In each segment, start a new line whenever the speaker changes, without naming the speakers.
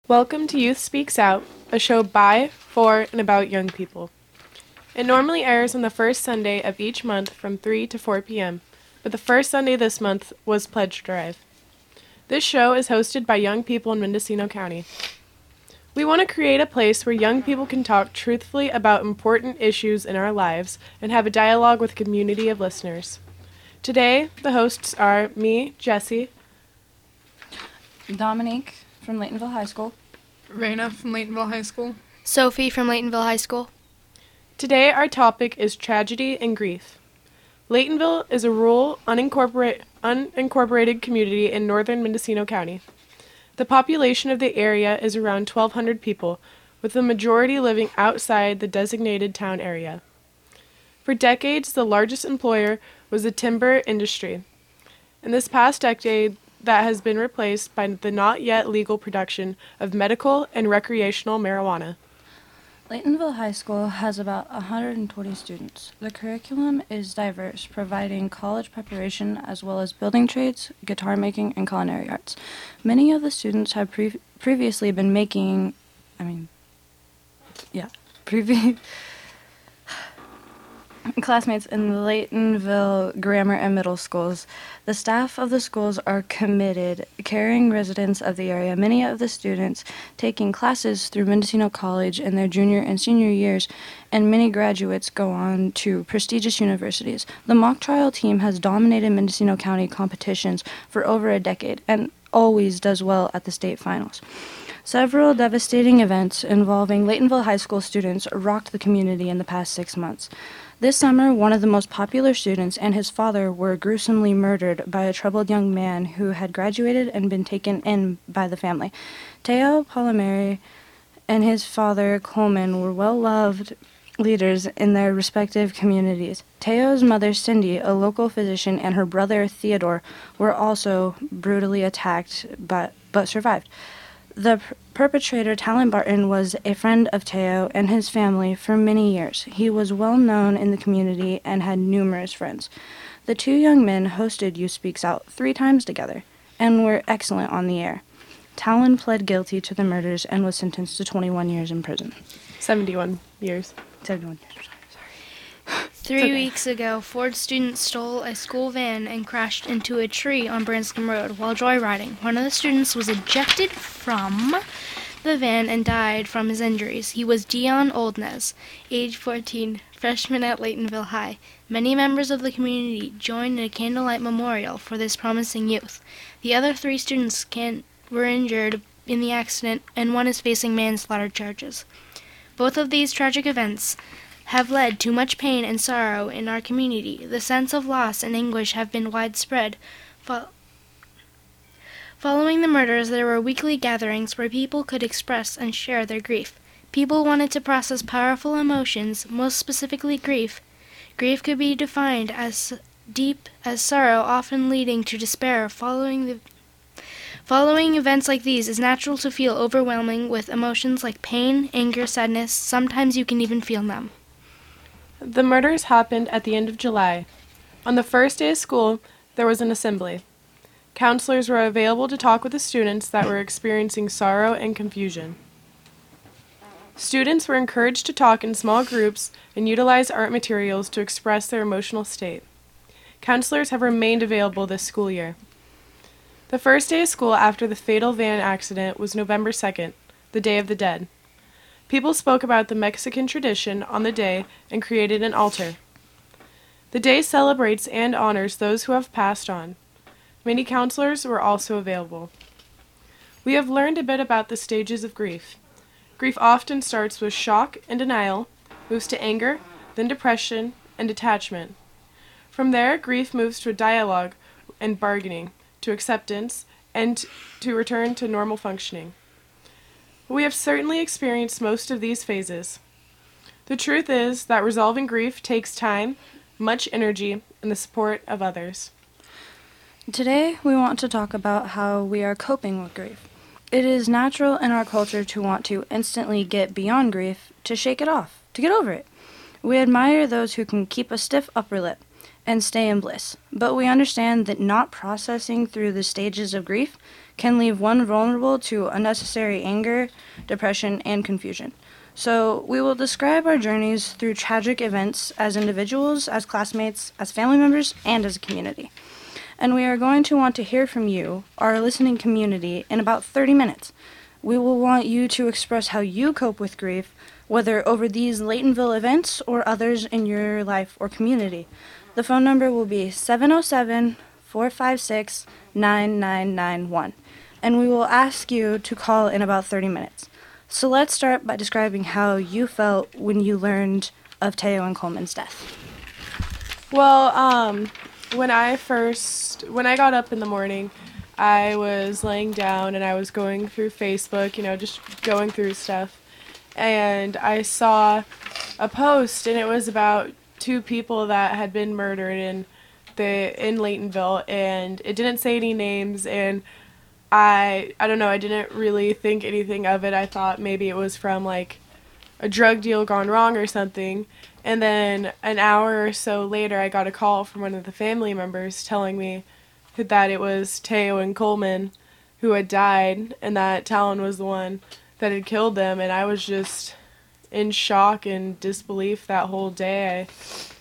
Welcome to Youth Speaks Out, a show by, for, and about young people. It normally airs on the first Sunday of each month from 3 to 4 p.m., but the first Sunday this month was Pledge Drive. This show is hosted by young people in Mendocino County. We want to create a place where young people can talk truthfully about important issues in our lives and have a dialogue with a community of listeners. Today, the hosts are me, Jesse,
Dominique from Laytonville High School.
Raina from Laytonville High School.
Sophie from Laytonville High School.
Today, our topic is tragedy and grief. Laytonville is a rural, unincorporated community in northern Mendocino County. The population of the area is around 1,200 people, with the majority living outside the designated town area. For decades, the largest employer was the timber industry. In this past decade, that has been replaced by the not yet legal production of medical and recreational marijuana.
Laytonville High School has about 120 students. The curriculum is diverse, providing college preparation as well as building trades, guitar making, and culinary arts. Many of the students have previously been making, classmates in the Laytonville grammar and middle schools. The staff of the schools are committed, caring residents of the area. Many of the students taking classes through Mendocino College in their junior and senior years, and many graduates go on to prestigious universities. The mock trial team has dominated Mendocino County competitions for over a decade and always does well at the state finals. Several devastating events involving Laytonville High School students rocked the community in the past 6 months. This summer, one of the most popular students and his father were gruesomely murdered by a troubled young man who had graduated and been taken in by the family. Teo Palomeri and his father, Coleman, were well-loved leaders in their respective communities. Teo's mother, Cindy, a local physician, and her brother, Theodore, were also brutally attacked but survived. The perpetrator, Talon Barton, was a friend of Teo and his family for many years. He was well known in the community and had numerous friends. The two young men hosted Youth Speaks Out 3 times together and were excellent on the air. Talon pled guilty to the murders and was sentenced to 21 years in prison.
71 years.
71 years.
3 weeks ago, Ford students stole a school van and crashed into a tree on Branscombe Road while joyriding. One of the students was ejected from the van and died from his injuries. He was Dion Oldness, age 14, freshman at Laytonville High. Many members of the community joined in a candlelight memorial for this promising youth. The other 3 students were injured in the accident, and one is facing manslaughter charges. Both of these tragic events have led to much pain and sorrow in our community. The sense of loss and anguish have been widespread. Following the murders, there were weekly gatherings where people could express and share their grief. People wanted to process powerful emotions, most specifically grief. Grief could be defined as deep as sorrow, often leading to despair. Following events like these, it's natural to feel overwhelming with emotions like pain, anger, sadness. Sometimes you can even feel numb.
The murders happened at the end of July. On the first day of school, there was an assembly. Counselors were available to talk with the students that were experiencing sorrow and confusion. Students were encouraged to talk in small groups and utilize art materials to express their emotional state. Counselors have remained available this school year. The first day of school after the fatal van accident was November 2nd, the Day of the Dead. People spoke about the Mexican tradition on the day and created an altar. The day celebrates and honors those who have passed on. Many counselors were also available. We have learned a bit about the stages of grief. Grief often starts with shock and denial, moves to anger, then depression and detachment. From there, grief moves to a dialogue and bargaining, to acceptance, and to return to normal functioning. We have certainly experienced most of these phases. The truth is that resolving grief takes time, much energy, and the support of others.
Today, we want to talk about how we are coping with grief. It is natural in our culture to want to instantly get beyond grief, to shake it off, to get over it. We admire those who can keep a stiff upper lip and stay in bliss, but we understand that not processing through the stages of grief can leave one vulnerable to unnecessary anger, depression, and confusion. So, we will describe our journeys through tragic events as individuals, as classmates, as family members, and as a community. And we are going to want to hear from you, our listening community, in about 30 minutes. We will want you to express how you cope with grief, whether over these Laytonville events or others in your life or community. The phone number will be 707-456-9991, and we will ask you to call in about 30 minutes. So let's start by describing how you felt when you learned of Teo and Coleman's death.
Well, when I got up in the morning, I was laying down and I was going through Facebook, just going through stuff. And I saw a post, and it was about 2 people that had been murdered in Laytonville, and it didn't say any names, and I don't know, I didn't really think anything of it. I thought maybe it was from like a drug deal gone wrong or something. And then an hour or so later, I got a call from one of the family members telling me that it was Teo and Coleman who had died, and that Talon was the one that had killed them. And I was just in shock and disbelief that whole day.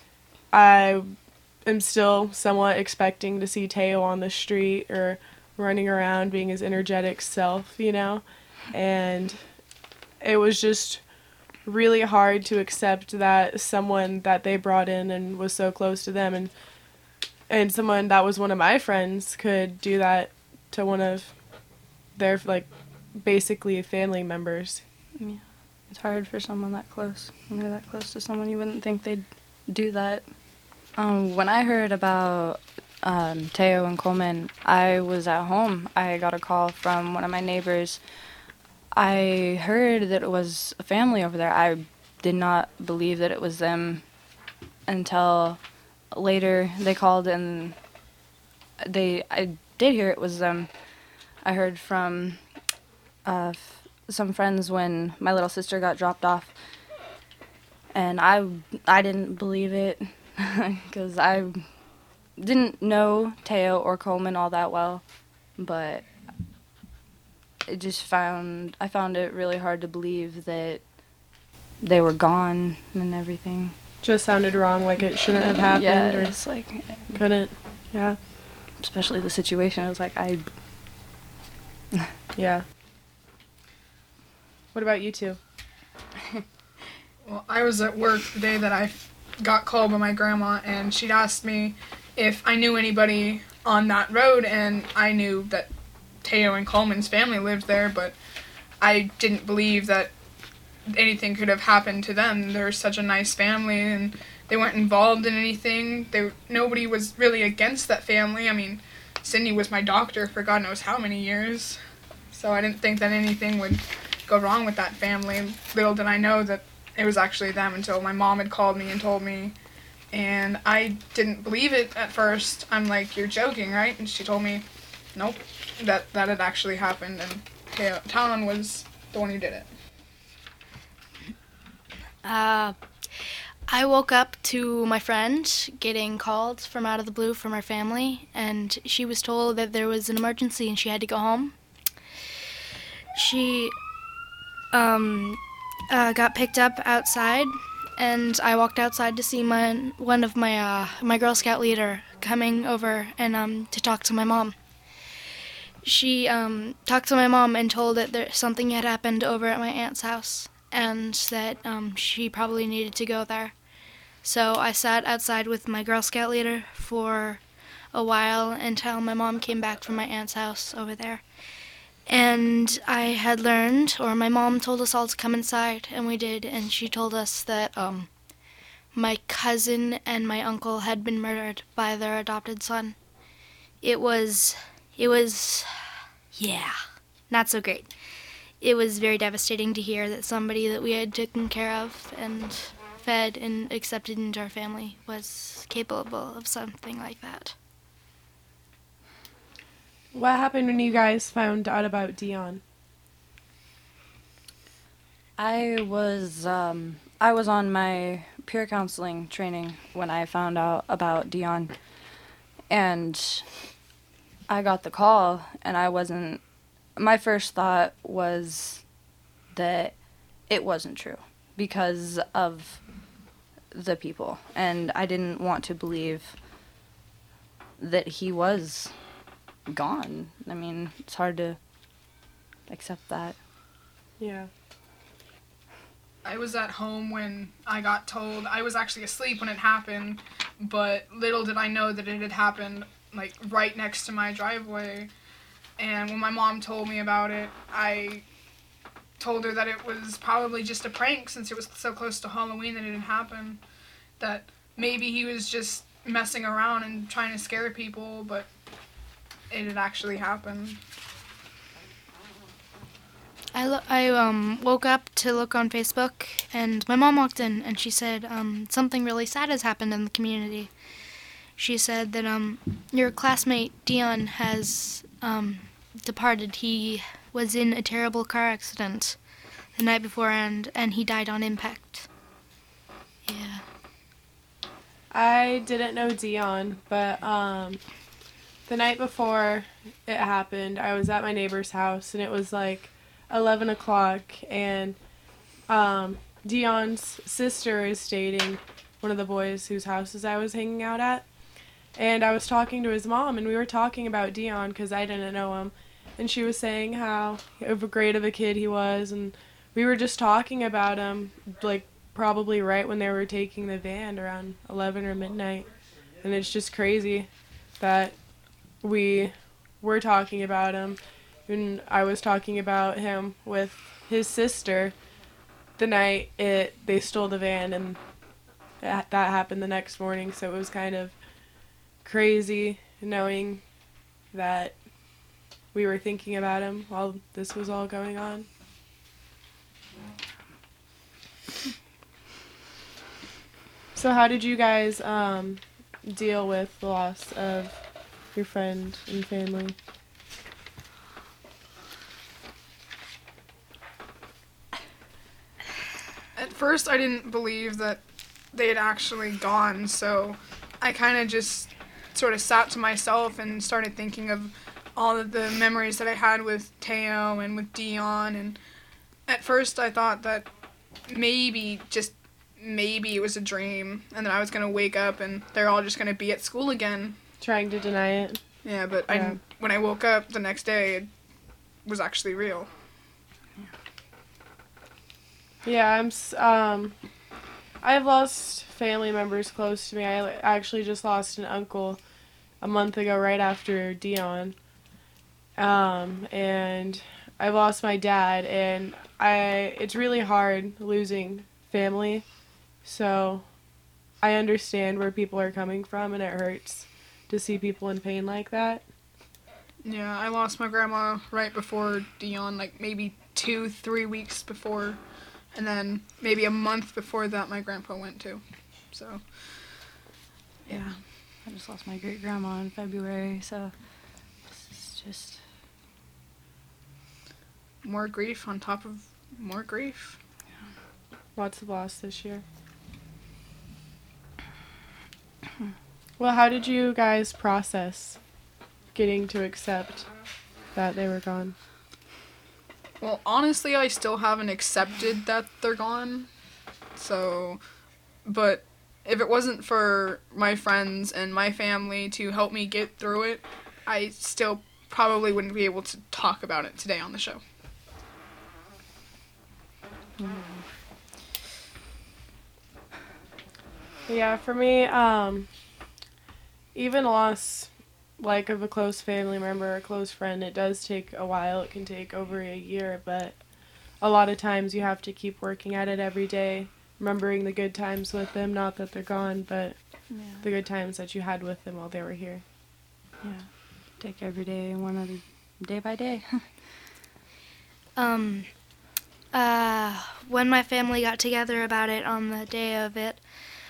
I am still somewhat expecting to see Teo on the street or running around being his energetic self, and it was just really hard to accept that someone that they brought in and was so close to them and someone that was one of my friends could do that to one of their, like, basically family members.
Yeah. It's hard for someone that close. When they're that close to someone, you wouldn't think they'd do that. When I heard about Teo and Coleman, I was at home. I got a call from one of my neighbors. I heard that it was a family over there. I did not believe that it was them until later they called, and I did hear it was them. I heard from some friends when my little sister got dropped off, and I didn't believe it because I didn't know Teo or Coleman all that well, but I found it really hard to believe that they were gone and everything.
Just sounded wrong, like it shouldn't have happened.
Yeah,
or
it's like,
couldn't. Yeah.
especially the situation. I was like,
Yeah. What about you two?
Well, I was at work the day that I got called by my grandma, and she'd asked me if I knew anybody on that road, and I knew that Teo and Coleman's family lived there, but I didn't believe that anything could have happened to them. They're such a nice family, and they weren't involved in anything. Nobody was really against that family. I mean, Cindy was my doctor for God knows how many years, so I didn't think that anything would go wrong with that family. Little did I know that it was actually them until my mom had called me and told me, and I didn't believe it at first. I'm like, "You're joking, right?" And she told me, nope, that had actually happened, and Talon was the one who did it.
I woke up to my friend getting called from out of the blue from her family, and she was told that there was an emergency and she had to go home. She got picked up outside, and I walked outside to see one of my Girl Scout leader coming over and to talk to my mom. She talked to my mom and told that something had happened over at my aunt's house, and that she probably needed to go there. So I sat outside with my Girl Scout leader for a while until my mom came back from my aunt's house over there. And I had learned, or my mom told us all to come inside, and we did, and she told us that my cousin and my uncle had been murdered by their adopted son. It was, yeah, not so great. It was very devastating to hear that somebody that we had taken care of and fed and accepted into our family was capable of something like that.
What happened when you guys found out about Dion?
I was on my peer counseling training when I found out about Dion, and I got the call, and I wasn't my first thought was that it wasn't true because of the people, and I didn't want to believe that he was gone. I mean, it's hard to accept that.
Yeah.
I was at home when I got told. I was actually asleep when it happened, but little did I know that it had happened, like, right next to my driveway. And when my mom told me about it, I told her that it was probably just a prank since it was so close to Halloween that it had happened. That maybe he was just messing around and trying to scare people, but it had actually happened.
I woke up to look on Facebook, and my mom walked in, and she said something really sad has happened in the community. She said that your classmate Dion has departed. He was in a terrible car accident the night before, and he died on impact. Yeah.
I didn't know Dion, but the night before it happened, I was at my neighbor's house, and it was like 11 o'clock, and Dion's sister is dating one of the boys whose houses I was hanging out at. And I was talking to his mom, and we were talking about Dion because I didn't know him. And she was saying how great of a kid he was, and we were just talking about him, like, probably right when they were taking the van around 11 or midnight. And it's just crazy that we were talking about him. And I was talking about him with his sister the night they stole the van, and that happened the next morning. So it was kind of crazy knowing that we were thinking about him while this was all going on. So how did you guys deal with the loss of your friend and family?
At first, I didn't believe that they had actually gone, so I kind of just sort of sat to myself and started thinking of all of the memories that I had with Teo and with Dion. And at first, I thought that maybe, just maybe it was a dream, and that I was going to wake up and they're all just going to be at school again.
Trying to deny it.
Yeah, but
Yeah.
when I woke up the next day, it was actually real.
Yeah, I've lost family members close to me. I actually just lost an uncle a month ago, right after Dion. And I lost my dad, and it's really hard losing family. So I understand where people are coming from, and it hurts to see people in pain like that.
Yeah, I lost my grandma right before Dion, like maybe 2-3 weeks before. And then maybe a month before that, my grandpa went too. So,
Yeah. I just lost my great-grandma in February, so it's just...
more grief on top of more grief.
Lots of loss this year. Well, how did you guys process getting to accept that they were gone?
Well, honestly, I still haven't accepted that they're gone. So, but if it wasn't for my friends and my family to help me get through it, I still probably wouldn't be able to talk about it today on the show.
Yeah, for me, even loss like of a close family member or a close friend, it does take a while. It can take over a year, but a lot of times you have to keep working at it every day, remembering the good times with them, not that they're gone, but the good times that you had with them while they were here.
Yeah. Take every day one other day by day.
When my family got together about it on the day of it,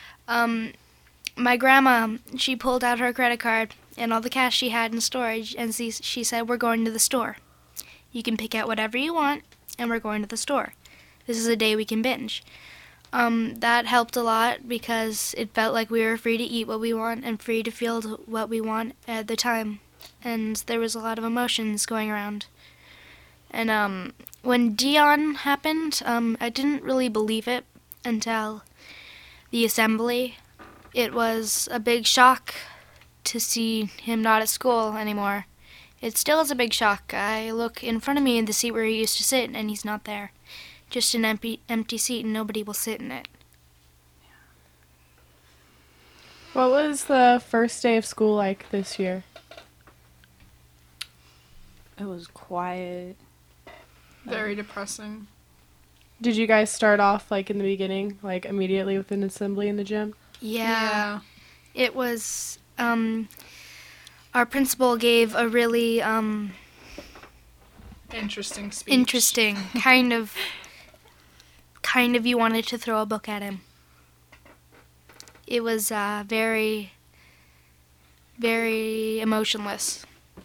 my grandma, she pulled out her credit card and all the cash she had in storage, and she said, "We're going to the store. You can pick out whatever you want, and we're going to the store. This is a day we can binge." That helped a lot because it felt like we were free to eat what we want and free to feel what we want at the time. And there was a lot of emotions going around. And when Dion happened, I didn't really believe it until the assembly. It was a big shock to see him not at school anymore. It still is a big shock. I look in front of me in the seat where he used to sit, and he's not there. Just an empty seat, and nobody will sit in it.
What was the first day of school like this year?
It was quiet.
Very depressing.
Did you guys start off like in the beginning, like immediately with an assembly in the gym?
Yeah. It was, our principal gave a really,
Interesting speech.
interesting, kind of you wanted to throw a book at him. It was, very, very emotionless.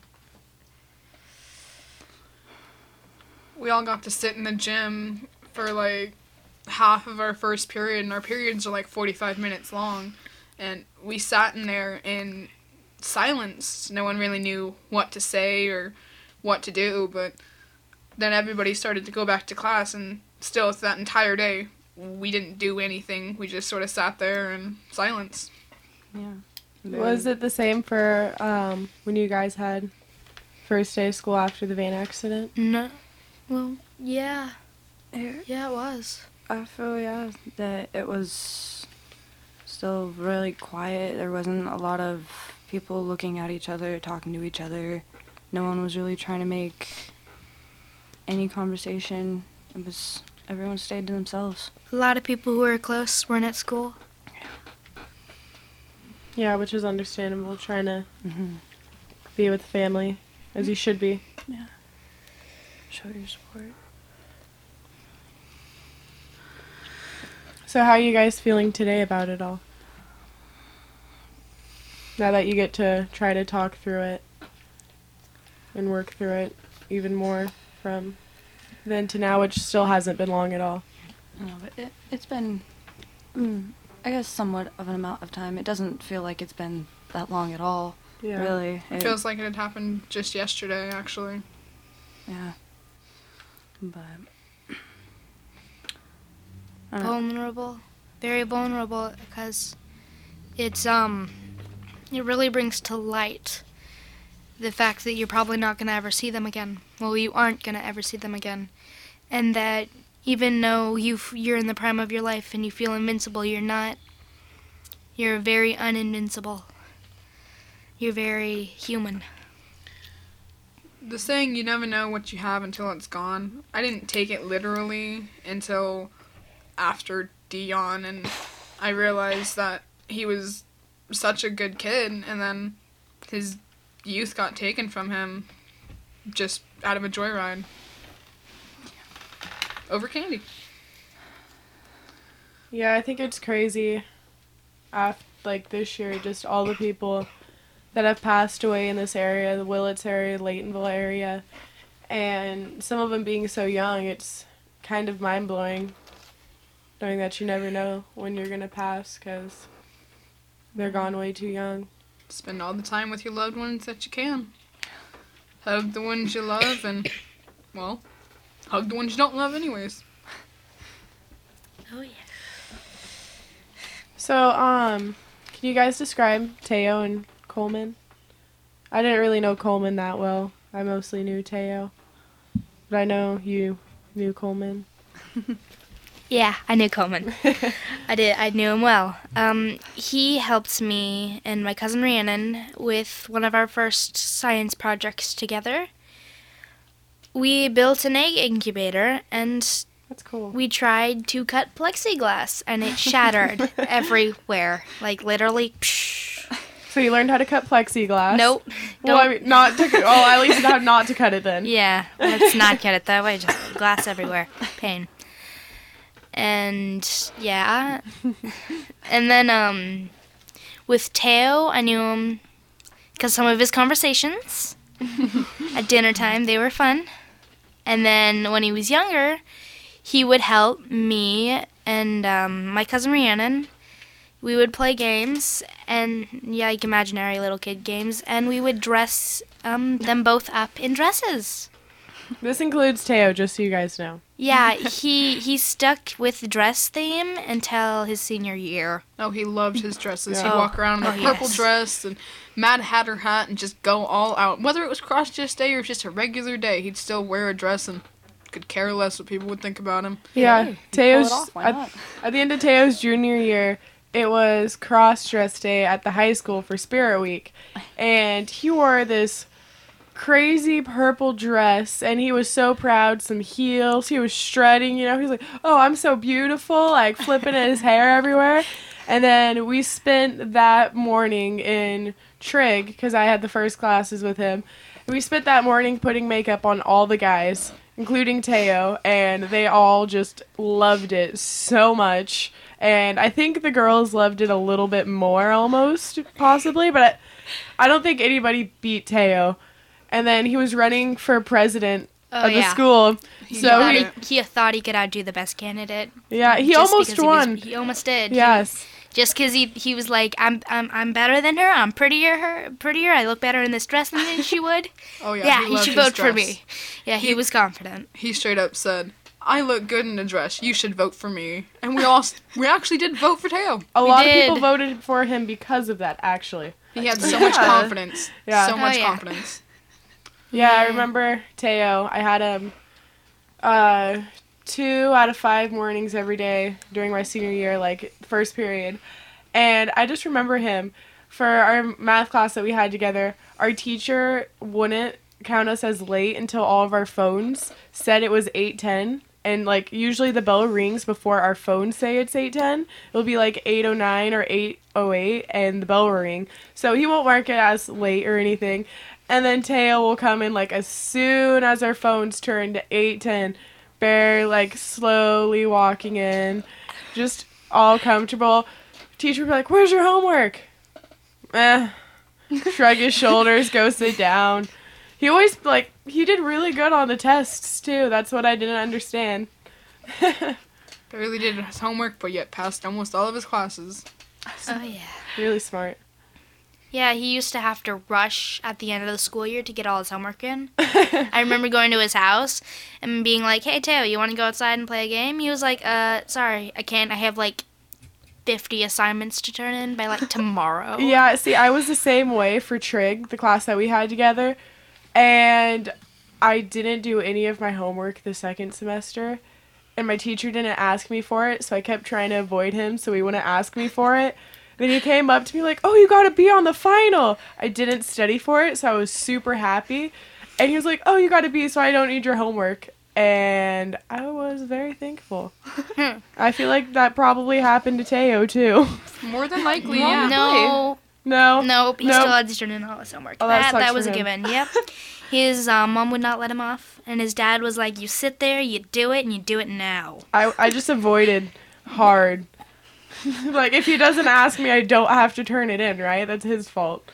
We all got to sit in the gym for like half of our first period, and our periods are like 45 minutes long. And we sat in there in silence. No one really knew what to say or what to do, but then everybody started to go back to class, and still that entire day we didn't do anything. We just sort of sat there in silence.
Yeah.
Was it the same for when you guys had first day of school after the van accident?
No. Well, yeah.
It,
Yeah, it was.
I feel, that it was still really quiet. There wasn't a lot of people looking at each other, talking to each other. No one was really trying to make any conversation. Everyone stayed to themselves.
A lot of people who were close weren't at school.
Yeah, which is understandable, trying to
Mm-hmm.
be with family, as you should be.
Yeah. Show your support.
So how are you guys feeling today about it all? Now that you get to try to talk through it and work through it even more from then to now, which still hasn't been long at all.
No, but it's been, I guess, somewhat of an amount of time. It doesn't feel like it's been that long at all,
Yeah.
really.
It feels like it had happened just yesterday, actually.
Yeah. But I don't know.
Vulnerable, very vulnerable, because it's it really brings to light the fact that you're probably not going to ever see them again. Well, you aren't going to ever see them again, and that even though you're in the prime of your life and you feel invincible, you're not. You're very uninvincible. You're very human.
The saying, you never know what you have until it's gone, I didn't take it literally until after Dion, and I realized that he was such a good kid, and then his youth got taken from him just out of a joyride. Over candy.
Yeah, I think it's crazy. Like this year, just all the people that have passed away in this area, the Willits area, Laytonville area, and some of them being so young, it's kind of mind-blowing knowing that you never know when you're going to pass because they're gone way too young.
Spend all the time with your loved ones that you can. Hug the ones you love, and, well, hug the ones you don't love anyways.
Oh yeah.
So, can you guys describe Teo and Coleman? I didn't really know Coleman that well. I mostly knew Teo. But I know you knew Coleman.
Yeah, I knew Coleman. I did. I knew him well. He helped me and my cousin Rhiannon with one of our first science projects together. We built an egg incubator, and
That's cool.
we tried to cut plexiglass, and it shattered everywhere. Like, literally, psh.
So you learned how to cut plexiglass.
Nope.
Well, I mean, not to. Oh, at least how not to cut it then.
Yeah, let's not get it that way. Just glass everywhere. Pain. And yeah. And then with Teo, I knew him because some of his conversations at dinner time, they were fun. And then when he was younger, he would help me and my cousin Rhiannon. We would play games, and yeah, like imaginary little kid games, and we would dress them both up in dresses.
This includes Teo, just so you guys know.
Yeah, he stuck with the dress theme until his senior year.
Oh, he loved his dresses.
Yeah.
He'd walk around in a
Oh,
purple
yes.
dress and Mad Hatter hat and just go all out. Whether it was cross-dress day or just a regular day, he'd still wear a dress and could care less what people would think about him.
Yeah,
Hey,
Teo's
pull it off, why not?
at the end of Teo's junior year, it was cross-dress day at the high school for Spirit Week, and he wore this crazy purple dress, and he was so proud. Some heels, he was strutting. You know, he's like, "Oh, I'm so beautiful!" Like flipping his hair everywhere. And then we spent that morning in Trig because I had the first classes with him. We spent that morning putting makeup on all the guys, including Teo, and they all just loved it so much. And I think the girls loved it a little bit more, almost, possibly, but I don't think anybody beat Teo. And then he was running for president
Oh,
of the
yeah.
school.
He
So
got
he,
it.
He thought he could outdo the best candidate.
yeah, he
just
almost
because
won.
He almost did.
Yes.
Just because he was like, I'm better than her. I'm prettier. I look better in this dress than she would.
Oh, yeah.
Yeah,
he
you
loved
should
his
vote for
dress.
me. Yeah, he
He-
was confident.
He straight up said, "I look good in a dress. You should vote for me." And we actually did vote for Teo.
A lot
did.
of people voted for him because of that, actually.
He had so much
Yeah.
confidence.
Yeah.
So
Oh,
much
yeah.
confidence.
Yeah, I
Yeah.
remember Teo. I had him 2 out of 5 mornings every day during my senior year, like first period. And I just remember him for our math class that we had together. Our teacher wouldn't count us as late until all of our phones said it was 8:10. And like usually the bell rings before our phones say it's 8:10. It'll be like 8:09 or 8:08 and the bell will ring. So he won't mark it as late or anything. And then Teo will come in like as soon as our phones turn to 8:10. Bear like slowly walking in, just all comfortable. Teacher would be like, "Where's your homework?" Shrug his shoulders, go sit down. He always he did really good on the tests too. That's what I didn't understand.
Barely did his homework, but yet passed almost all of his classes.
Oh yeah.
Really smart.
Yeah, he used to have to rush at the end of the school year to get all his homework in. I remember going to his house and being like, "Hey, Teo, you want to go outside and play a game?" He was like, sorry, I can't. I have like 50 assignments to turn in by like tomorrow."
Yeah, see, I was the same way for Trig, the class that we had together, and I didn't do any of my homework the second semester, and my teacher didn't ask me for it, so I kept trying to avoid him so he wouldn't ask me for it. Then he came up to me like, "Oh, you gotta be on the final." I didn't study for it, so I was super happy. And he was like, "Oh, you gotta be, so I don't need your homework." And I was very thankful. I feel like that probably happened to Teo, too.
More than likely,
Well,
yeah.
No,
No.
nope, he
Nope.
still had to turn in all his homework.
Oh, that sucks
that
for
was a
him.
given, yep. His mom would not let him off, and his dad was like, "You sit there, you do it, and you do it now."
I just avoided hard. Like, if he doesn't ask me, I don't have to turn it in, right? That's his fault.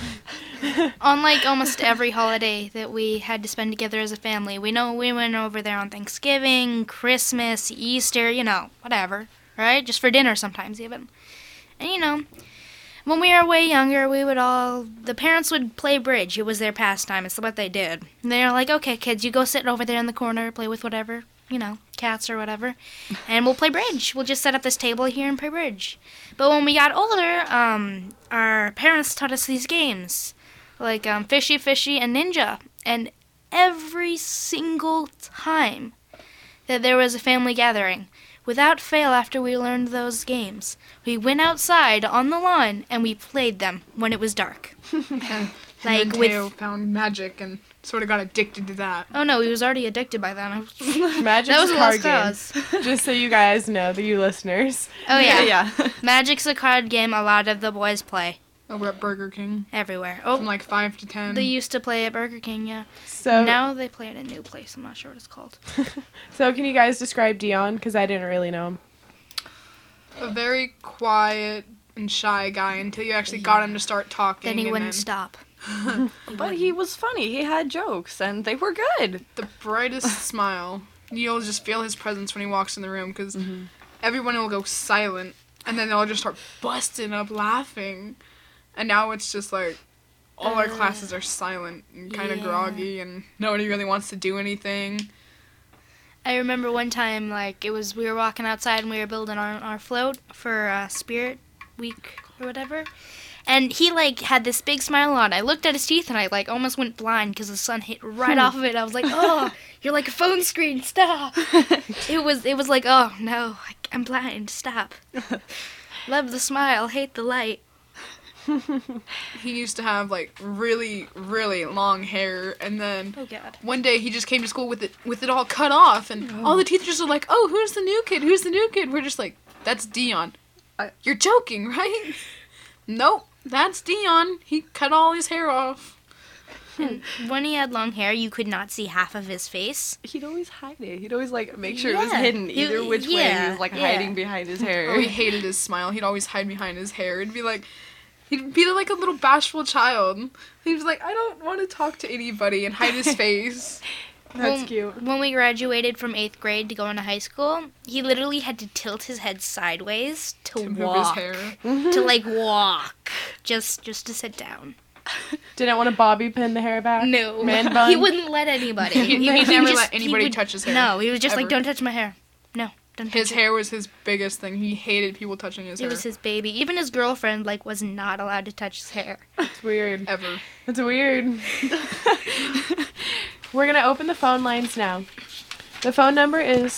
On like almost every holiday that we had to spend together as a family, we went over there on Thanksgiving, Christmas, Easter, whatever, right? Just for dinner sometimes even. And when we were way younger, the parents would play bridge. It was their pastime. It's what they did. And they were like, "Okay, kids, you go sit over there in the corner, play with whatever, cats or whatever, and we'll play bridge. We'll just set up this table here and play bridge." But when we got older, our parents taught us these games, like Fishy Fishy and Ninja. And every single time that there was a family gathering, without fail after we learned those games, we went outside on the lawn and we played them when it was dark.
And
Like
then
with...
Teo found magic and sort of got addicted to that.
Oh no, he was already addicted by then.
Magic's
That was
a
a
card
lost
game.
cause.
Just so you guys know, you listeners.
Oh yeah.
yeah.
Magic's a card game a lot of the boys play
Over at Burger King.
everywhere.
From
Oh,
like 5 to 10.
they used to play at Burger King, yeah.
So,
Now they play at a new place. I'm not sure what it's called.
so can you guys describe Dion? Because I didn't really know him.
A very quiet and shy guy until you actually got him to start talking.
Then he
and
wouldn't stop.
But he was funny. He had jokes, and they were good.
The brightest smile. You'll just feel his presence when he walks in the room because everyone will go silent and then they'll just start busting up laughing. And now it's just like, all our classes are silent and kind of groggy, and nobody really wants to do anything.
I remember one time, we were walking outside and we were building our float for Spirit Week or whatever. And he, had this big smile on. I looked at his teeth and I, almost went blind because the sun hit right off of it. I was like, oh, you're like a phone screen, stop. It was like, oh, no, I'm blind, stop. Love the smile, hate the light.
He used to have, really, really long hair, and then one day he just came to school with it all cut off, and all the teachers are like, oh, who's the new kid? Who's the new kid? We're just like, that's Dion. You're joking, right? Nope, that's Dion. He cut all his hair off.
And when he had long hair, you could not see half of his face.
He'd always hide it. He'd always make sure it was hidden either which way. He was hiding behind his hair.
Oh, he hated his smile. He'd always hide behind his hair. It'd be like, he'd be like a little bashful child. He was like, I don't want to talk to anybody, and hide his face.
That's cute.
When we graduated from 8th grade to go into high school, he literally had to tilt his head sideways to walk.
Move his hair.
To walk. Just to sit down.
Didn't want to bobby pin the hair back?
No.
Man bun?
He wouldn't let anybody.
He never let anybody touch his hair.
No, he was just
ever.
like, don't touch my hair. No, don't touch
His
it.
hair was his biggest thing. He hated people touching his hair.
It was his baby. Even his girlfriend, was not allowed to touch his hair.
It's weird.
Ever.
It's weird. We're going to open the phone lines now. The phone number is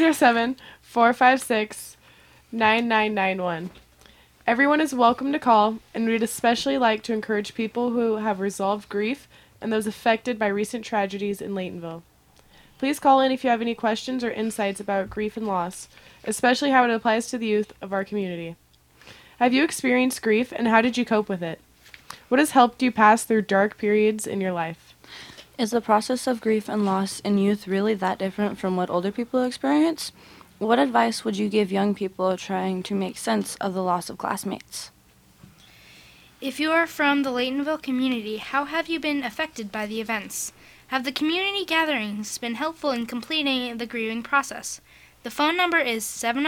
707-456-9991. Everyone is welcome to call, and we'd especially like to encourage people who have resolved grief and those affected by recent tragedies in Laytonville. Please call in if you have any questions or insights about grief and loss, especially how it applies to the youth of our community. Have you experienced grief, and how did you cope with it? What has helped you pass through dark periods in your life?
Is the process of grief and loss in youth really that different from what older people experience? What advice would you give young people trying to make sense of the loss of classmates?
If you are from the Laytonville community, how have you been affected by the events? Have the community gatherings been helpful in completing the grieving process? The phone number is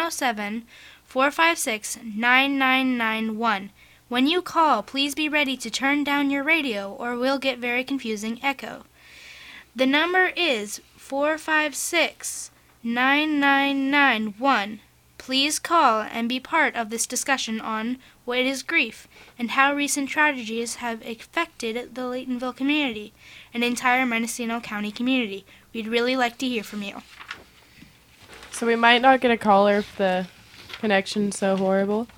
707-456-9991. When you call, please be ready to turn down your radio or we'll get very confusing echo. The number is 456-9991. Please call and be part of this discussion on what is grief and how recent tragedies have affected the Laytonville community and entire Mendocino County community. We'd really like to hear from you.
So we might not get a caller if the connection's so horrible.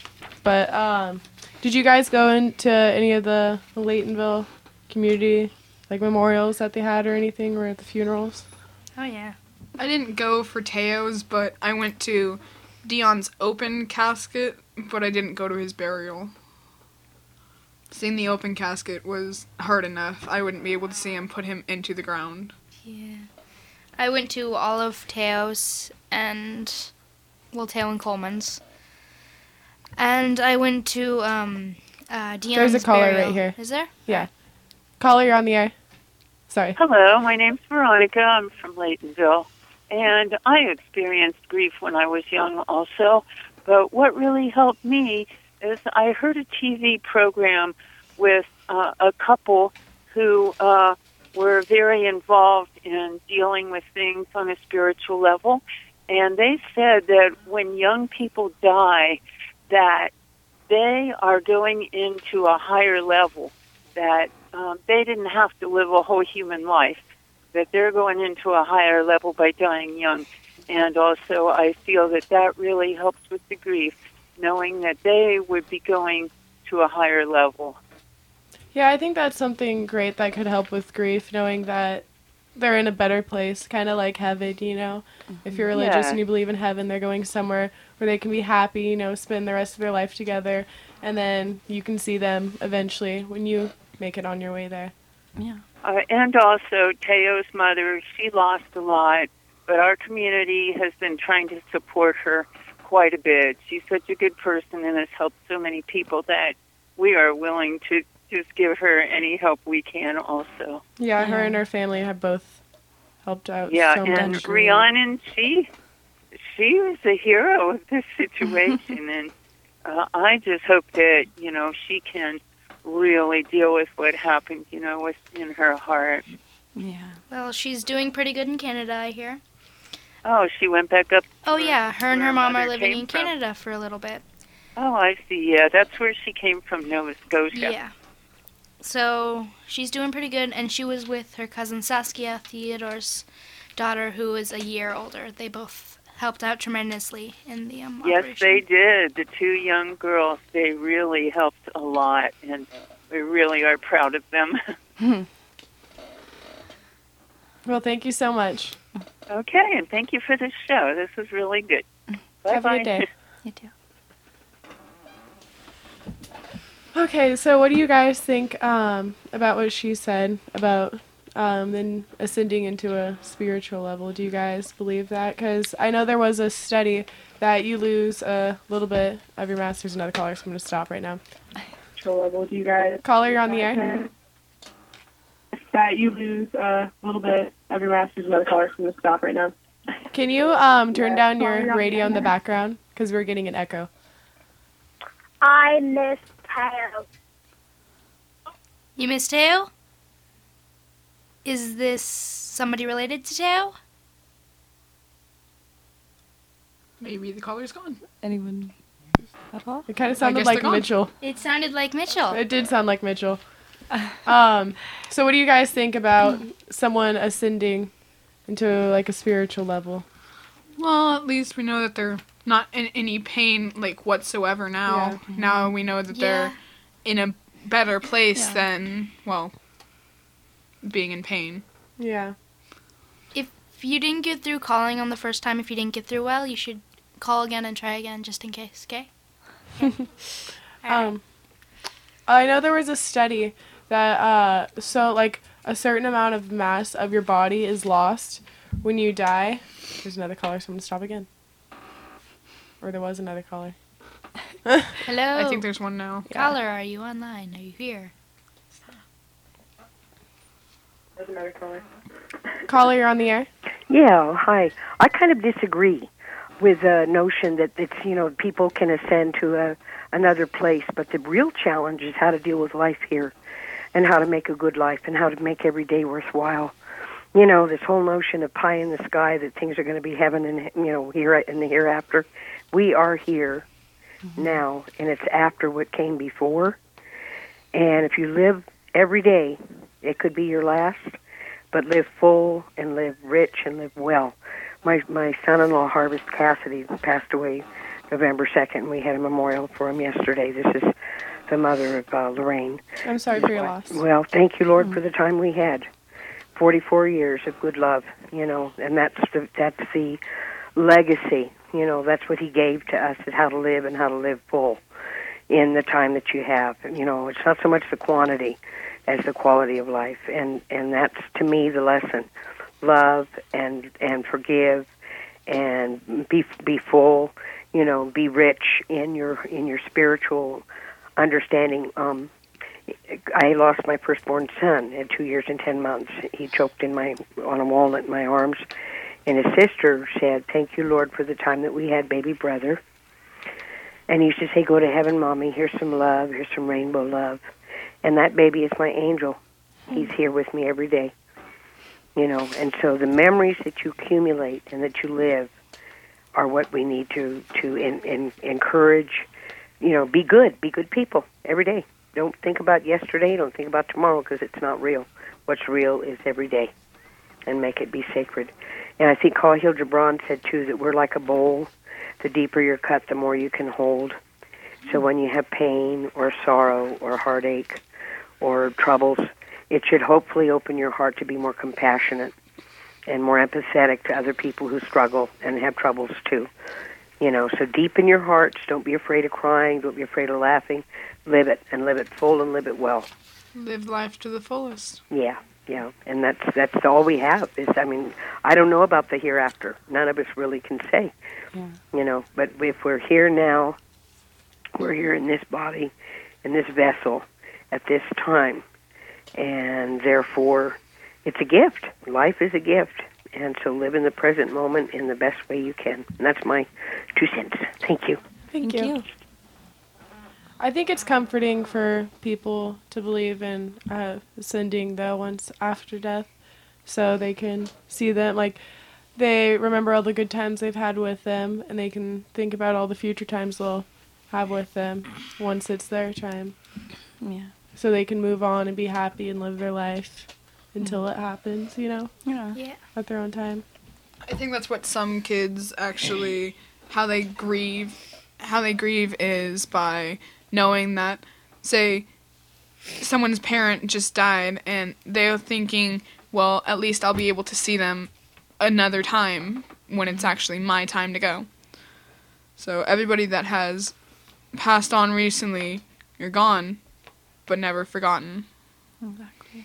But did you guys go into any of the Laytonville community memorials that they had or anything, or at the funerals?
Oh yeah.
I didn't go for Teo's, but I went to Dion's open casket, but I didn't go to his burial. Seeing the open casket was hard enough. I wouldn't be able to see him put him into the ground.
Yeah. I went to all of Teo's and, Teo and Coleman's. And I went to Dion's
There's a caller
burial.
right here.
Is there?
Yeah. Caller, you're on the air. Sorry.
Hello, my name's Veronica. I'm from Laytonville. And I experienced grief when I was young also. But what really helped me is I heard a TV program with a couple who were very involved in dealing with things on a spiritual level. And they said that when young people die, that they are going into a higher level, that they didn't have to live a whole human life, that they're going into a higher level by dying young. And also I feel that that really helps with the grief, knowing that they would be going to a higher level.
Yeah, I think that's something great that could help with grief, knowing that they're in a better place, kind of like heaven, you know? If you're religious and you believe in heaven, they're going somewhere where they can be happy, you know, spend the rest of their life together, and then you can see them eventually when you make it on your way there.
Yeah.
And also, Teo's mother, she lost a lot, but our community has been trying to support her quite a bit. She's such a good person and has helped so many people that we are willing to just give her any help we can also.
Yeah, her and her family have both helped out so much.
Yeah, and Rhiannon, she was a hero of this situation, and I just hope that, you know, she can really deal with what happened, within her heart.
Yeah.
Well, she's doing pretty good in Canada, I hear.
Oh, she went back up.
Oh, yeah. Her and her mom are living in
from.
Canada for a little bit.
Oh, I see. Yeah, that's where she came from, Nova Scotia.
Yeah. So she's doing pretty good, and she was with her cousin Saskia, Theodore's daughter, who is a year older. They both helped out tremendously in the
Yes,
operation.
they did. The two young girls, they really helped a lot, and we really are proud of them.
Well, thank you so much.
Okay, and thank you for this show. This was really good. Bye-bye.
Have a good day.
You too.
Okay, so what do you guys think about what she said about then ascending into a spiritual level? Do you guys believe that? Because I know there was a study that you lose a little bit of your mass. There's another caller, so I'm going to stop right now.
Level, do you guys?
Caller, you're on the air.
That you lose a little bit of your master's another caller, so I'm going to stop right now.
Can you turn down your radio in the background? Because we're getting an echo.
I miss Teo.
You miss Teo? Is this somebody related to Teo?
Maybe the caller's gone.
Anyone at all?
It kind of
I
sounded
guess
like
they're gone.
Mitchell.
It sounded like Mitchell.
It did sound like Mitchell. So what do you guys think about someone ascending into like a spiritual level?
Well, at least we know that they're not in any pain, like, whatsoever now.
Yeah.
Now we know that they're in a better place than, well, being in pain.
Yeah.
If you didn't get through calling on the first time, if you didn't get through well, you should call again and try again just in case, okay?
I know there was a study that so like a certain amount of mass of your body is lost when you die. There's another caller, so I'm gonna stop again. Or there was another caller.
Hello?
I think there's one now.
Caller, are you online? Are you here?
There's another caller.
Caller, you're on the air.
Yeah, hi. I kind of disagree with the notion that it's, people can ascend to another place, but the real challenge is how to deal with life here and how to make a good life and how to make every day worthwhile. This whole notion of pie in the sky, that things are going to be heaven and, here in the hereafter. We are here now, and it's after what came before. And if you live every day, it could be your last, but live full and live rich and live well. My son-in-law, Harvest Cassidy, passed away November 2nd. We had a memorial for him yesterday. This is the mother of Lorraine.
I'm sorry for your loss.
Well, thank you, Lord, for the time we had. 44 years of good love, and that's the legacy. That's what he gave to us, is how to live and how to live full in the time that you have. It's not so much the quantity as the quality of life, and that's, to me, the lesson. Love and forgive and be full, be rich in your spiritual understanding. I lost my firstborn son at 2 years and 10 months. He choked on a walnut in my arms. And his sister said, "Thank you, Lord, for the time that we had, baby brother." And he used to say, "Go to heaven, Mommy. Here's some love. Here's some rainbow love." And that baby is my angel. He's here with me every day. And so the memories that you accumulate and that you live are what we need to encourage. Be good people every day. Don't think about yesterday. Don't think about tomorrow, because it's not real. What's real is every day, and make it be sacred. And I think Khalil Gibran said, too, that we're like a bowl. The deeper you're cut, the more you can hold. So when you have pain or sorrow or heartache or troubles, it should hopefully open your heart to be more compassionate and more empathetic to other people who struggle and have troubles, too. So deepen your hearts. Don't be afraid of crying. Don't be afraid of laughing. Live it, and live it full, and live it well.
Live life to the fullest.
Yeah, and that's all we have. I don't know about the hereafter. None of us really can say, But if we're here now, we're here in this body, in this vessel, at this time, and therefore, it's a gift. Life is a gift, and so live in the present moment in the best way you can. And that's my 2 cents. Thank you.
Thank you. I think it's comforting for people to believe in ascending the ones after death, so they can see them, like, they remember all the good times they've had with them, and they can think about all the future times they'll have with them once it's their time.
Yeah.
So they can move on and be happy and live their life until it happens,
Yeah.
at their own time.
I think that's what some kids actually, how they grieve is by knowing that, say, someone's parent just died and they're thinking, well, at least I'll be able to see them another time when it's actually my time to go. So everybody that has passed on recently, you're gone, but never forgotten.
Exactly.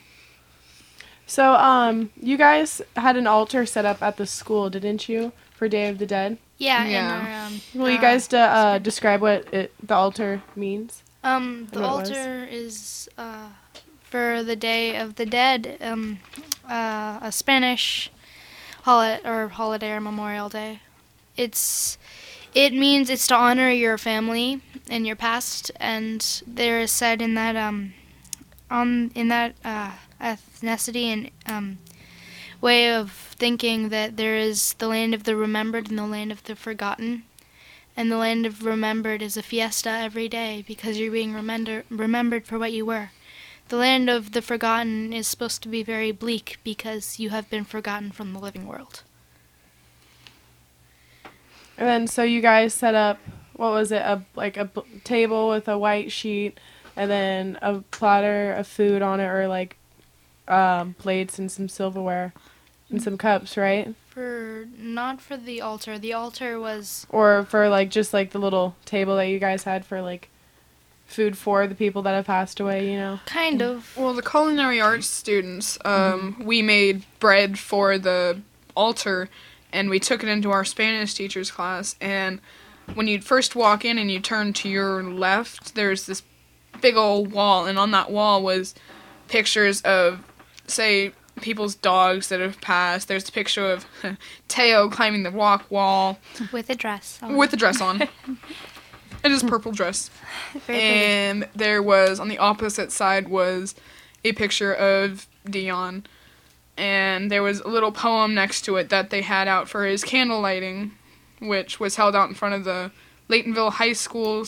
So, you guys had an altar set up at the school, didn't you, for Day of the Dead?
Yeah.
Yeah.
And
Will you guys describe what the altar means?
the
what it was?
altar is for the Day of the Dead, a Spanish holiday or Memorial Day. It means it's to honor your family and your past, and there is said in that ethnicity and way of thinking that there is the land of the remembered and the land of the forgotten. And the land of remembered is a fiesta every day because you're being remembered for what you were. The land of the forgotten is supposed to be very bleak because you have been forgotten from the living world.
And then, so you guys set up, what was it, a table with a white sheet, and then a platter of food on it, or like plates and some silverware and some cups, right?
Not for the altar. The altar was...
Or for just the little table that you guys had for food for the people that have passed away,
Kind of.
Well, the culinary arts students, we made bread for the altar, and we took it into our Spanish teacher's class, and when you'd first walk in and you turn to your left, there's this big old wall, and on that wall was pictures of, say, people's dogs that have passed. There's a picture of Teo climbing the rock wall.
With a dress on.
With a dress on. And his purple dress.
Very pretty.
And there was, on the opposite side, was a picture of Dion. And there was a little poem next to it that they had out for his candle lighting, which was held out in front of the Laytonville High School,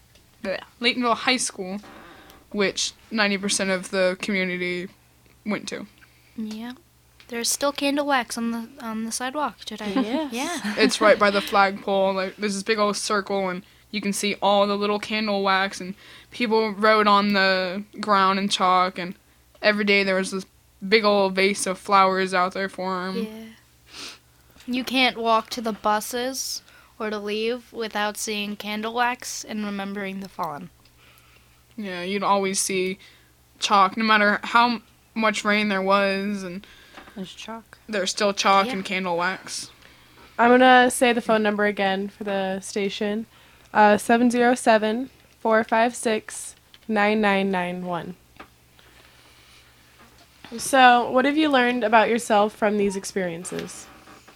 which 90% of the community went to.
Yeah. There's still candle wax on the sidewalk today.
Yes.
Yeah.
It's right by the flagpole. There's this big old circle, and you can see all the little candle wax, and people wrote on the ground in chalk, and every day there was this big old vase of flowers out there for him.
Yeah. You can't walk to the buses or to leave without seeing candle wax and remembering the fallen.
Yeah, you'd always see chalk, no matter how much rain there was, and
There's chalk.
there's still chalk
Yeah.
and candle wax.
I'm going to say the phone number again for the station. 707-456-9991. So, what have you learned about yourself from these experiences?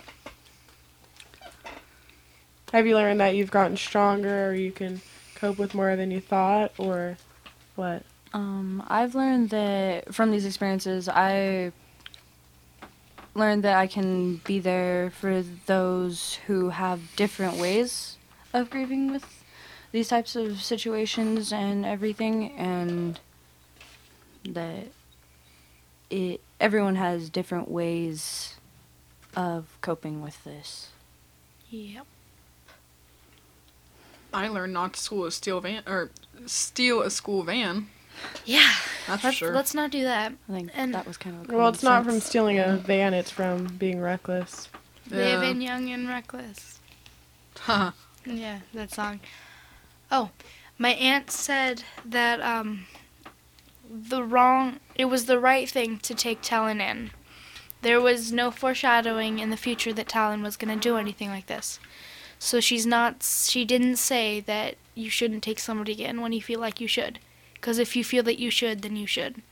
Have you learned that you've gotten stronger, or you can cope with more than you thought, or what?
I've learned that from these experiences, I learned that I can be there for those who have different ways of grieving with these types of situations and everything, and that everyone has different ways of coping with this.
Yep.
I learned not to steal a school van.
Yeah.
That's for sure.
Let's not do that.
I think
And-
that was kind of a
Well, it's not
common
from
sense.
stealing a van, it's from being reckless.
Living young and reckless.
Haha.
Yeah, that song. Oh, my aunt said that it was the right thing to take Talon in. There was no foreshadowing in the future that Talon was going to do anything like this. So she didn't say that you shouldn't take somebody in when you feel like you should. Because if you feel that you should, then you should.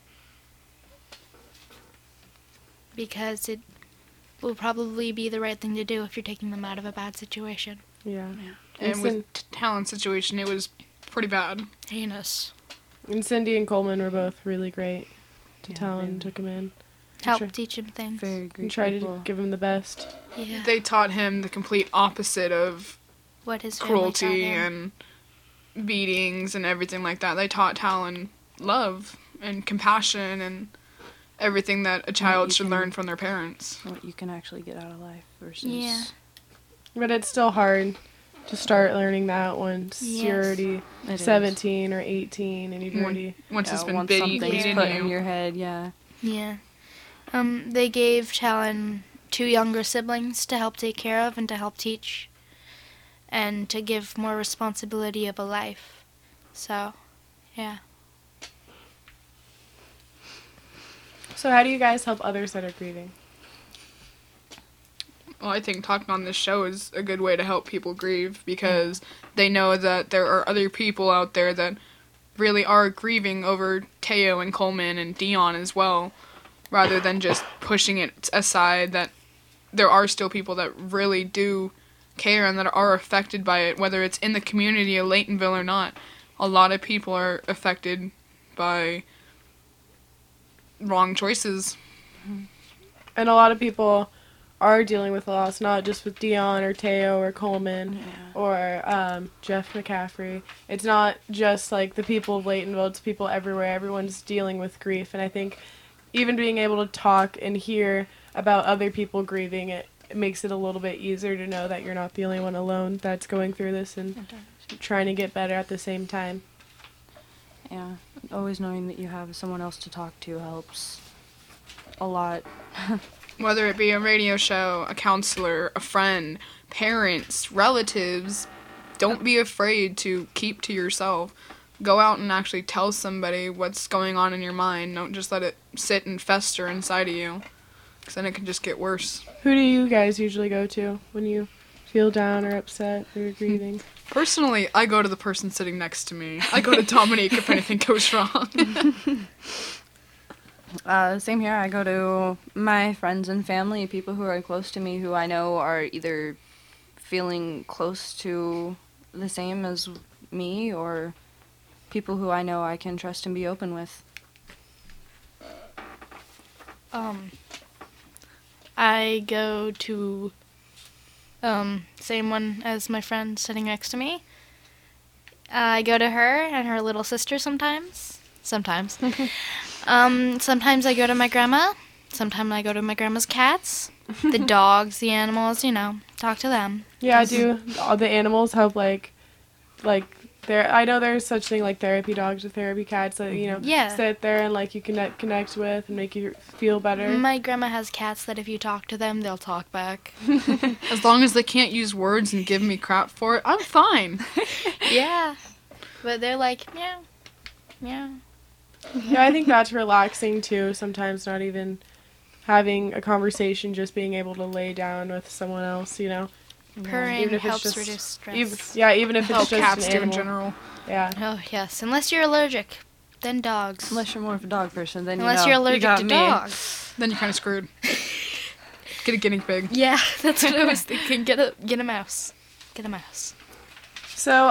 Because it will probably be the right thing to do if you're taking them out of a bad situation.
Yeah.
And with Talon's situation, it was pretty bad.
Heinous.
And Cindy and Coleman were both really great to Talon took him in.
Help teach him things.
Very great
And try
people.
to give him the best.
Yeah.
They taught him the complete opposite of
What his
cruelty
family taught him.
and beatings and everything like that. They taught Talon love and compassion and everything that a child should learn from their parents.
What you can actually get out of life versus...
Yeah.
But it's still hard to start learning that once you're already
It is.
17 or 18 and you've already...
Once it's been
once
beaten
something's
in
put
you.
in your head, yeah.
Yeah. They gave Talon 2 younger siblings to help take care of and to help teach. And to give more responsibility of a life. So, yeah.
So how do you guys help others that are grieving?
Well, I think talking on this show is a good way to help people grieve because they know that there are other people out there that really are grieving over Teo and Coleman and Dion as well, rather than just pushing it aside, that there are still people that really do care and that are affected by it, whether it's in the community of Laytonville or not. A lot of people are affected by wrong choices.
And a lot of people are dealing with loss, not just with Dion or Teo or Coleman or Jeff McCaffrey. It's not just like the people of Laytonville, it's people everywhere. Everyone's dealing with grief. And I think even being able to talk and hear about other people grieving, it makes it a little bit easier to know that you're not the only one alone that's going through this and trying to get better at the same time.
Yeah, always knowing that you have someone else to talk to helps a lot.
Whether it be a radio show, a counselor, a friend, parents, relatives, don't be afraid to keep to yourself. Go out and actually tell somebody what's going on in your mind. Don't just let it sit and fester inside of you, because then it can just get worse.
Who do you guys usually go to when you feel down or upset or you're grieving?
Personally, I go to the person sitting next to me. I go to Dominique if anything goes wrong.
Same here. I go to my friends and family, people who are close to me, who I know are either feeling close to the same as me, or people who I know I can trust and be open with.
I go to same one as my friend sitting next to me. I go to her and her little sister sometimes. Sometimes I go to my grandma. Sometimes I go to my grandma's cats. The dogs, the animals, talk to them.
Yeah, I do. All the animals have like there. I know there's such thing like therapy dogs or therapy cats that sit there and like you can connect with and make you feel better.
My grandma has cats that if you talk to them, they'll talk back.
As long as they can't use words and give me crap for it, I'm fine.
Yeah, but they're like meow, meow.
Yeah, I think that's relaxing too. Sometimes not even having a conversation, just being able to lay down with someone else,
Purring
Even if it's
helps
just-
reduce stress.
even if it's
Help
just
cats
an
do in
animal.
general.
Yeah.
Oh yes, unless you're allergic, then dogs.
Unless you're more of a dog person, then
Unless
you
you're
know,
allergic
you got
to
me.
dogs.
Then you're kind of screwed. Get a guinea pig.
Yeah, that's what I was thinking. Get a mouse. Get a mouse.
So,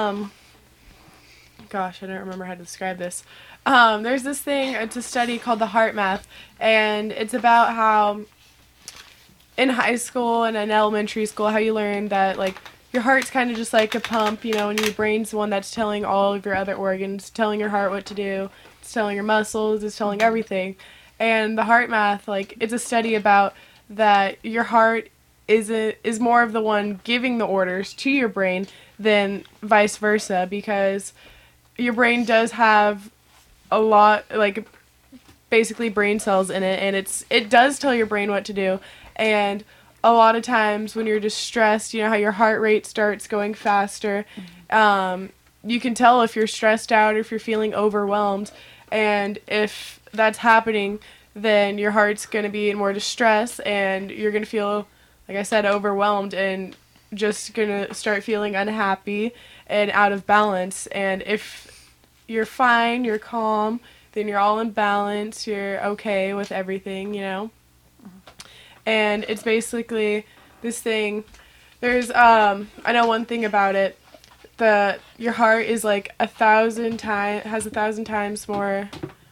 gosh, I don't remember how to describe this. There's this thing, it's a study called the Heart Math, and it's about how in high school and in elementary school, how you learn that, like, your heart's kind of just like a pump, and your brain's the one that's telling all of your other organs, telling your heart what to do, it's telling your muscles, it's telling everything. And the Heart Math, like, it's a study about that your heart is more of the one giving the orders to your brain than vice versa, because your brain does have a lot, like, basically brain cells in it, and it does tell your brain what to do. And a lot of times when you're distressed, how your heart rate starts going faster. You can tell if you're stressed out or if you're feeling overwhelmed. And if that's happening, then your heart's going to be in more distress and you're going to feel, like I said, overwhelmed and just going to start feeling unhappy and out of balance. And if you're fine, you're calm, then you're all in balance, you're okay with everything, And it's basically this thing. There's, I know one thing about it. your heart is like 1,000 times, has 1,000 times more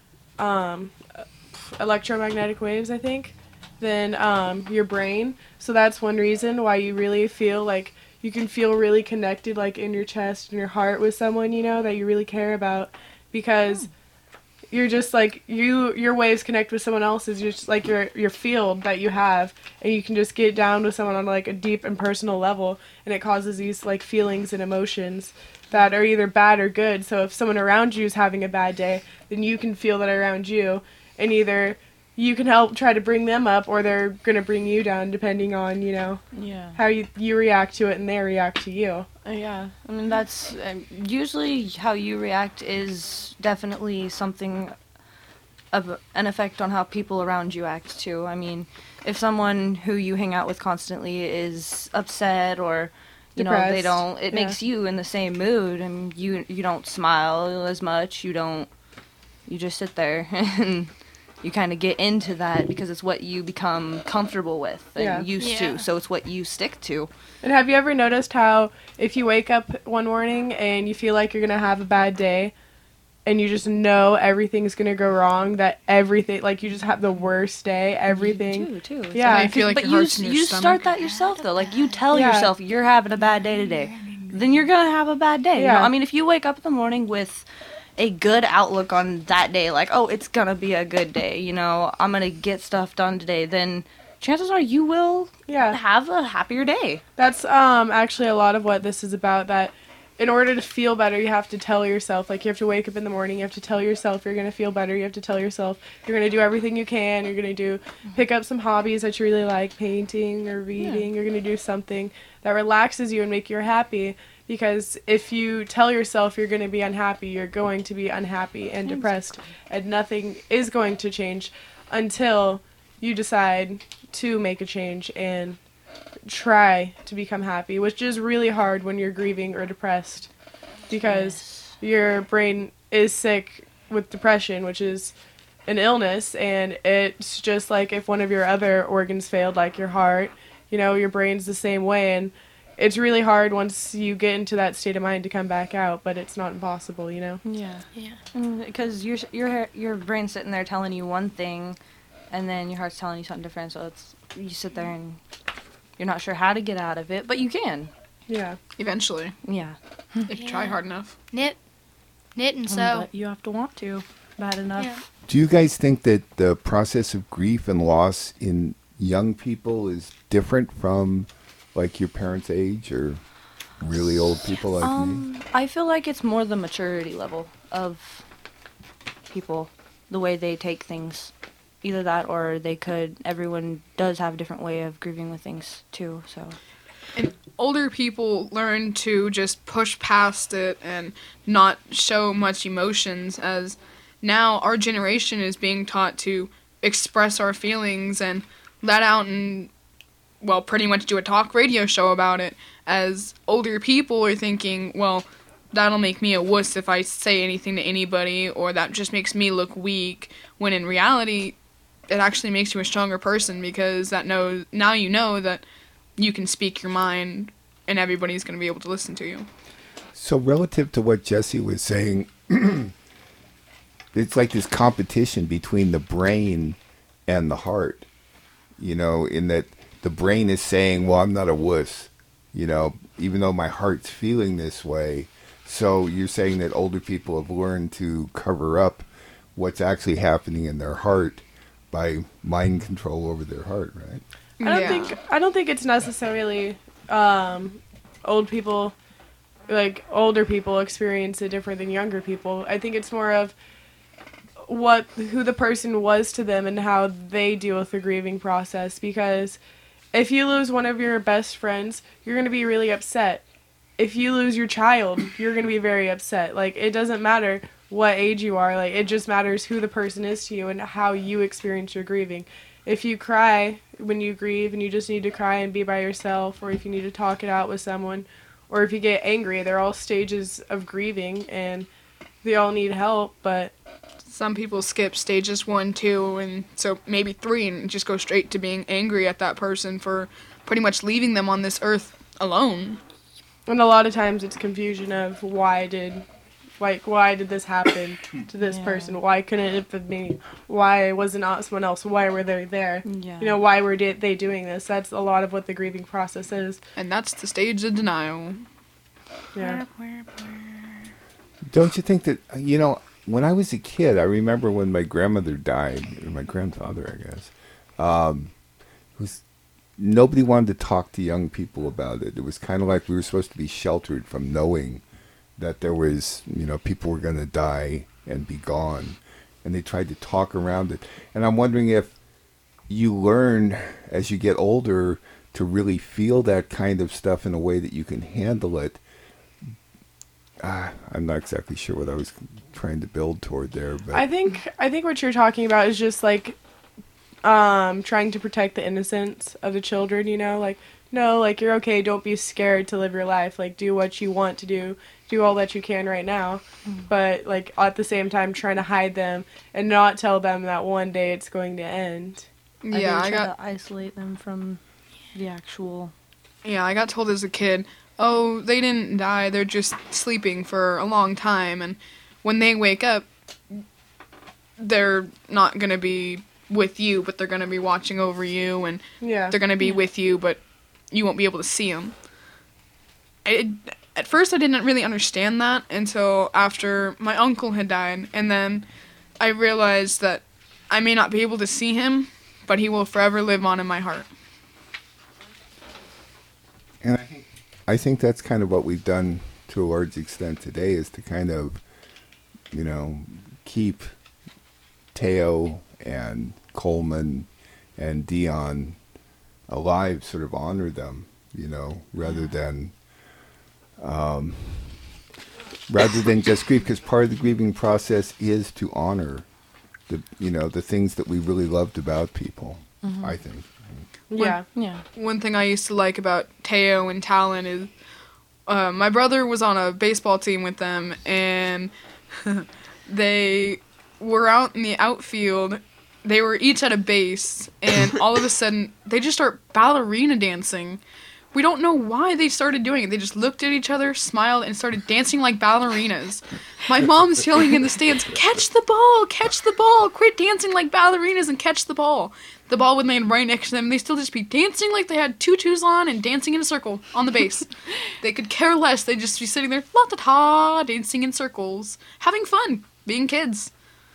electromagnetic waves, I think, than your brain. So that's one reason why you really feel like you can feel really connected, like in your chest and your heart with someone, you know, that you really care about, because you're just like your waves connect with someone else's. You're just like your field that you have, and you can just get down with someone on like a deep and personal level, and it causes these like feelings and emotions that are either bad or good. So if someone around you is having a bad day, then you can feel that around you, and either you can help try to bring them up, or they're gonna bring you down, depending on, you know, how you react to it and they react to you.
Yeah, I mean, that's usually how you react is definitely something of an effect on how people around you act too. I mean, if someone who you hang out with constantly is upset or you
Depressed.
know they don't, it makes you in the same mood, and you don't smile as much. You just sit there and you kind of get into that because it's what you become comfortable with and used to, so it's what you stick to.
And have you ever noticed how if you wake up one morning and you feel like you're going to have a bad day and you just know everything's going to go wrong, that everything, like you just have the worst day, everything.
You too.
Yeah.
I feel like
but
your heart's in your
you
stomach.
start that yourself, though. Like, you tell yourself you're having a bad day today. Then you're going to have a bad day. You know? I mean, if you wake up in the morning with a good outlook on that day, like, oh, it's gonna be a good day, you know, I'm gonna get stuff done today, then chances are you will have a happier day.
That's actually a lot of what this is about, that in order to feel better, you have to tell yourself, like, you have to wake up in the morning, you have to tell yourself you're going to feel better, you have to tell yourself you're going to do everything you can, you're going to pick up some hobbies that you really like, painting or reading, you're going to do something that relaxes you and make you happy. Because if you tell yourself you're going to be unhappy, you're going to be unhappy and depressed, and nothing is going to change until you decide to make a change and try to become happy, which is really hard when you're grieving or depressed, because your brain is sick with depression, which is an illness, and it's just like if one of your other organs failed, like your heart, you know, your brain's the same way, and it's really hard once you get into that state of mind to come back out, but it's not impossible, you know?
Yeah. Because your brain's sitting there telling you one thing, and then your heart's telling you something different, so you sit there and you're not sure how to get out of it, but you can.
Yeah.
Eventually.
Yeah.
If you try hard enough.
Knit and sew.
But you have to want to bad enough.
Yeah.
Do you guys think that the process of grief and loss in young people is different from like your parents' age or really old people like me?
I feel like it's more the maturity level of people, the way they take things. Either that or everyone does have a different way of grieving with things too, so.
And older people learn to just push past it and not show much emotions, as now our generation is being taught to express our feelings and let out and, well, pretty much do a talk radio show about it, as older people are thinking, well, that'll make me a wuss if I say anything to anybody, or that just makes me look weak, when in reality, it actually makes you a stronger person, because now you know that you can speak your mind and everybody's going to be able to listen to you.
So relative to what Jesse was saying, it's like this competition between the brain and the heart, you know, in that the brain is saying, well, I'm not a wuss, you know, even though my heart's feeling this way. So you're saying that older people have learned to cover up what's actually happening in their heart by mind control over their heart, right?
I don't think it's necessarily older people experience it different than younger people. I think it's more of who the person was to them and how they deal with the grieving process, because if you lose one of your best friends, you're going to be really upset. If you lose your child, you're going to be very upset. Like, it doesn't matter what age you are. Like, it just matters who the person is to you and how you experience your grieving. If you cry when you grieve and you just need to cry and be by yourself, or if you need to talk it out with someone, or if you get angry, they're all stages of grieving and they all need help, but
some people skip stages 1, 2, and so maybe 3 and just go straight to being angry at that person for pretty much leaving them on this earth alone.
And a lot of times it's confusion of why did this happen to this person? Why couldn't it have been me? Why wasn't it someone else? Why were they there?
Yeah.
You know, why were they doing this? That's a lot of what the grieving process is.
And that's the stage of denial.
Yeah.
Don't you think that, you know, when I was a kid, I remember when my grandmother died, or my grandfather, I guess, nobody wanted to talk to young people about it. It was kind of like we were supposed to be sheltered from knowing that there was, you know, people were going to die and be gone. And they tried to talk around it. And I'm wondering if you learn as you get older to really feel that kind of stuff in a way that you can handle it. I'm not exactly sure what I was trying to build toward there. But
I think what you're talking about is just like trying to protect the innocence of the children, you know, like, no, like, you're okay, don't be scared to live your life, like, do what you want to do all that you can right now, but, like, at the same time trying to hide them and not tell them that one day it's going to end.
Yeah, I got to isolate them from the actual...
Yeah, I got told as a kid, oh, they didn't die, they're just sleeping for a long time, and when they wake up, they're not going to be with you, but they're going to be watching over you, and they're going to be with you, but you won't be able to see them. At first, I didn't really understand that until after my uncle had died, and then I realized that I may not be able to see him, but he will forever live on in my heart.
And I think that's kind of what we've done to a large extent today, is to kind of, you know, keep Teo and Coleman and Dion alive, sort of honor them, you know, rather than just grieve, because part of the grieving process is to honor the things that we really loved about people. I think.
One thing I used to like about Teo and Talon is my brother was on a baseball team with them, and they were out in the outfield. They were each at a base, and all of a sudden, they just start ballerina dancing. We don't know why they started doing it. They just looked at each other, smiled, and started dancing like ballerinas. My mom's yelling in the stands, catch the ball, quit dancing like ballerinas and catch the ball. The ball would land right next to them, and they'd still just be dancing like they had tutus on and dancing in a circle on the base. They could care less. They'd just be sitting there, la-ta-ta, dancing in circles, having fun, being kids.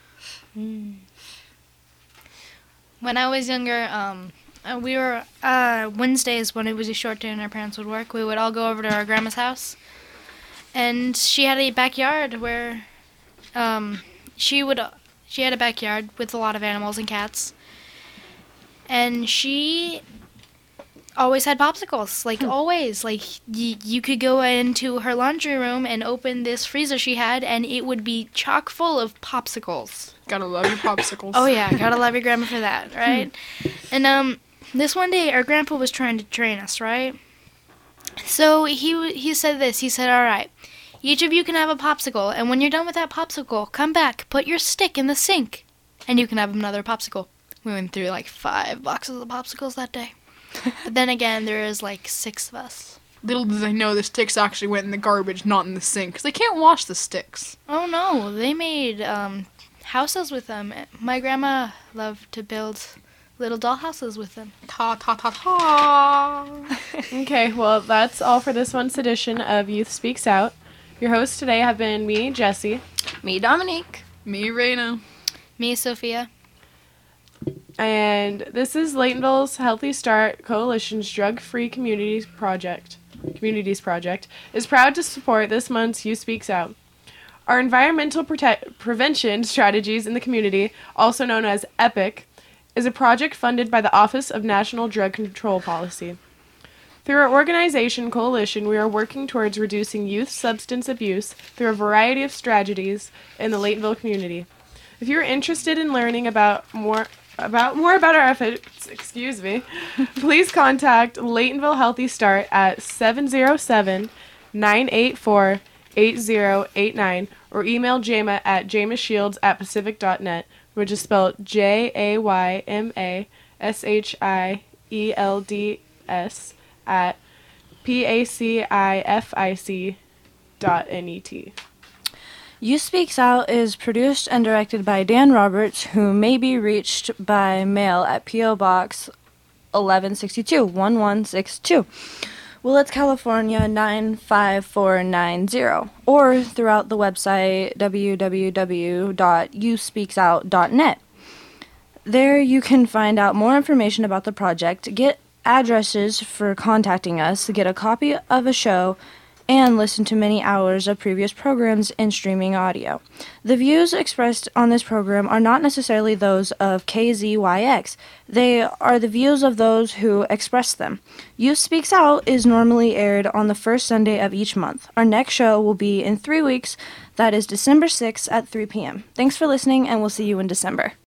When I was younger, we were, Wednesdays when it was a short day and our parents would work, we would all go over to our grandma's house. And she had a backyard where, she had a backyard with a lot of animals and cats. And she always had popsicles, like always. Like, you could go into her laundry room and open this freezer she had, and it would be chock full of popsicles.
Gotta love your popsicles.
Oh, yeah, gotta love your grandma for that, right? And this one day, our grandpa was trying to train us, right? So he said this. He said, all right, each of you can have a popsicle, and when you're done with that popsicle, come back, put your stick in the sink, and you can have another popsicle. We went through like 5 boxes of popsicles that day. But then again, there is like 6 of us.
Little did they know the sticks actually went in the garbage, not in the sink, because they can't wash the sticks.
Oh no, they made houses with them. My grandma loved to build little doll houses with them.
Ta ta ta ta.
Okay, well, that's all for this month's edition of Youth Speaks Out. Your hosts today have been me, Jessie.
Me, Dominique.
Me, Raina.
Me, Sophia.
And this is Laytonville's Healthy Start Coalition's Drug-Free Communities Project is proud to support this month's Youth Speaks Out. Our environmental prevention strategies in the community, also known as EPIC, is a project funded by the Office of National Drug Control Policy. Through our organization, Coalition, we are working towards reducing youth substance abuse through a variety of strategies in the Laytonville community. If you're interested in learning more about our efforts, please contact Laytonville Healthy Start at 707-984-8089 or email Jayma at jaymashfields@pacific.net, which is spelled JAYMASHIELDS at PACIFIC.net.
Youth Speaks Out is produced and directed by Dan Roberts, who may be reached by mail at P.O. Box 1162, Willits, California 95490, or throughout the website www.youthspeaksout.net. There you can find out more information about the project, get addresses for contacting us, get a copy of a show, and listen to many hours of previous programs in streaming audio. The views expressed on this program are not necessarily those of KZYX. They are the views of those who express them. Youth Speaks Out is normally aired on the first Sunday of each month. Our next show will be in 3 weeks. That is December 6th at 3 p.m. Thanks for listening, and we'll see you in December.